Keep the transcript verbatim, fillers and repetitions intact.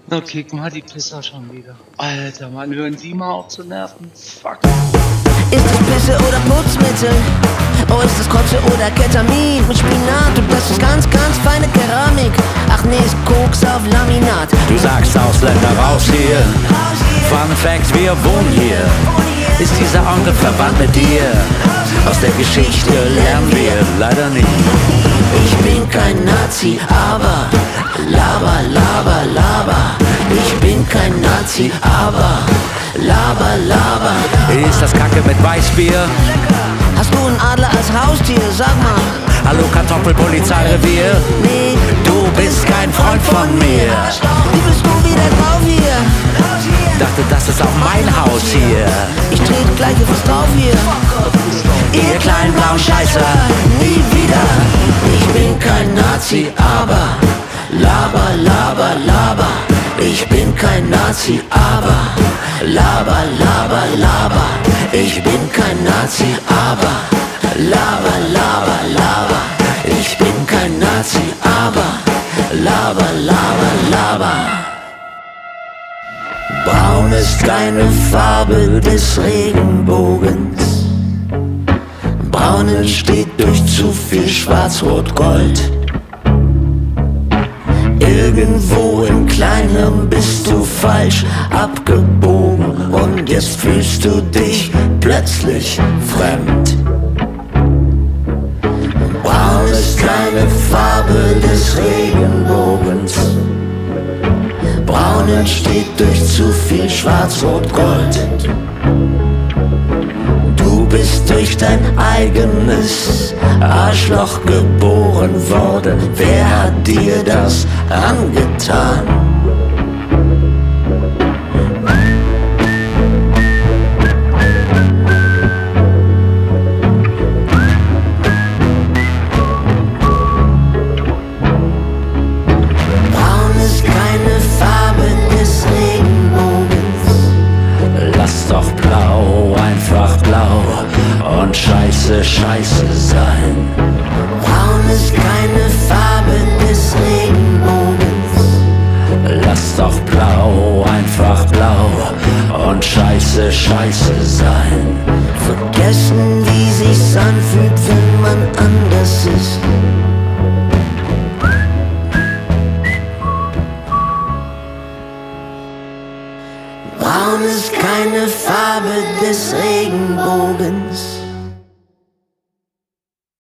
Okay, guck mal, die Pisser schon wieder. Alter, Mann, hören die mal auf zu nerven? Fuck. Ist es Pisse oder Putzmittel? Oh, ist es Kotze oder Ketamin? Mit Spinat und das ist ganz, ganz feine Keramik. Ach nee, ist Koks auf Laminat. Du sagst Ausländer raus hier. Fun Facts, wir wohnen hier. Ist dieser Onkel verwandt mit dir? Aus der Geschichte lernen wir leider nicht. Ich bin kein Nazi, aber laber, laber, laber. Ich bin kein Nazi, aber laber, laber. Ist das Kacke mit Weißbier? Hast du einen Adler als Haustier? Sag mal. Hallo Kartoffelpolizeirevier? Nee, Du bist kein Freund von mir. wie bist du wieder drauf hier? Dachte, das ist auch mein Haus hier. Ich trete gleich auf was drauf hier. Ihr kleinen blauen Scheißer, nie wieder. Ich bin kein Nazi, aber laber, laber, laber. Ich bin kein Nazi, aber laber, laber, laber. Ich bin kein Nazi, aber laber, laber, laber. Ich bin kein Nazi, aber laber, laber, laber. Braun ist keine Farbe des Regenbogens. Braun entsteht durch zu viel Schwarz-Rot-Gold. Irgendwo im Kleinen bist du falsch abgebogen und jetzt fühlst du dich plötzlich fremd. Braun ist keine Farbe des Regenbogens. Braun entsteht durch zu viel Schwarz-Rot-Gold. Du bist durch dein eigenes Arschloch geboren worden. Wer hat dir das angetan? Braun ist keine Farbe des Regenbogens. Lass doch blau, einfach blau und scheiße, scheiße sein. Braun ist keine Farbe des Regenbogens. Lass doch blau, einfach blau und scheiße, scheiße sein. Vergessen, wie sich's anfühlt, wenn man anders ist. Braun ist keine Farbe des Regenbogens.